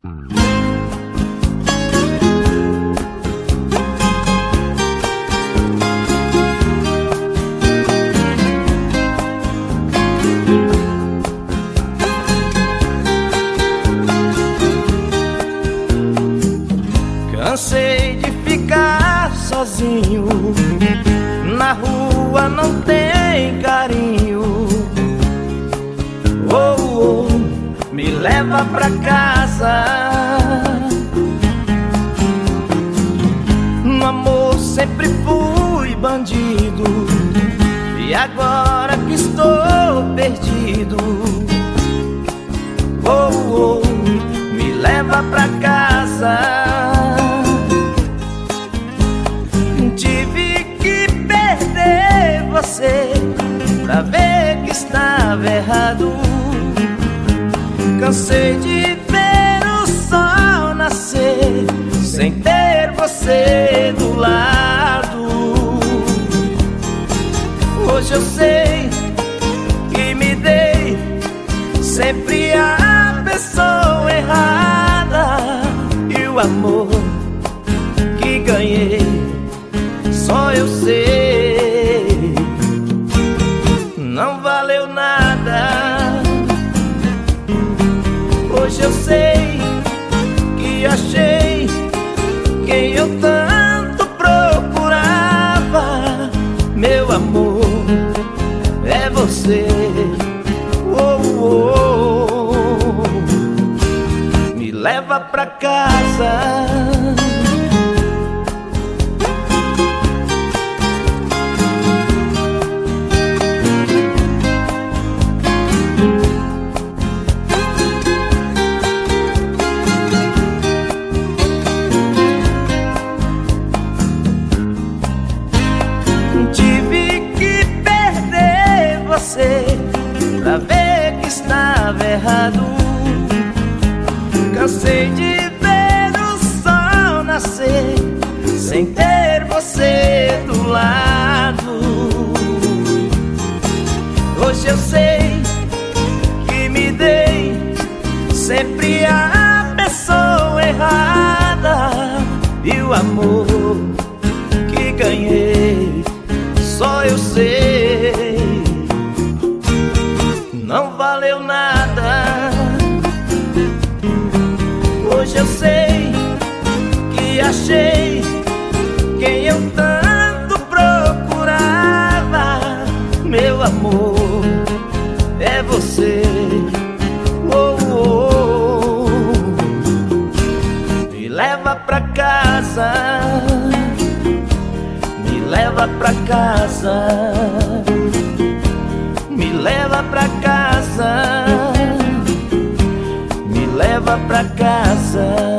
Cansei de ficar sozinho, na rua não tem carinho. Oh, oh, me leva pra casa. No amor sempre fui bandido, e agora que estou perdido, oh, oh, me leva pra casa. Tive que perder você pra ver que estava errado. Cansei de ver o sol nascer sem ter você do lado. Hoje eu sei que me dei sempre a pessoa errada, e o amor que ganhei só eu sei, não valeu nada. Hoje eu sei que achei quem eu tanto procurava. Meu amor é você. Oh, oh, oh. Me leva pra casa. Tive que perder você pra ver que estava errado. Cansei de ver o sol nascer sem ter você do lado. Hoje eu sei que me dei sempre a pessoa errada, e o amor que ganhei só eu sei, não valeu nada. Hoje eu sei que achei quem eu tanto procurava. Meu amor é você. Oh, oh, oh. Me leva pra casa. Me leva pra casa, me leva pra casa, me leva pra casa.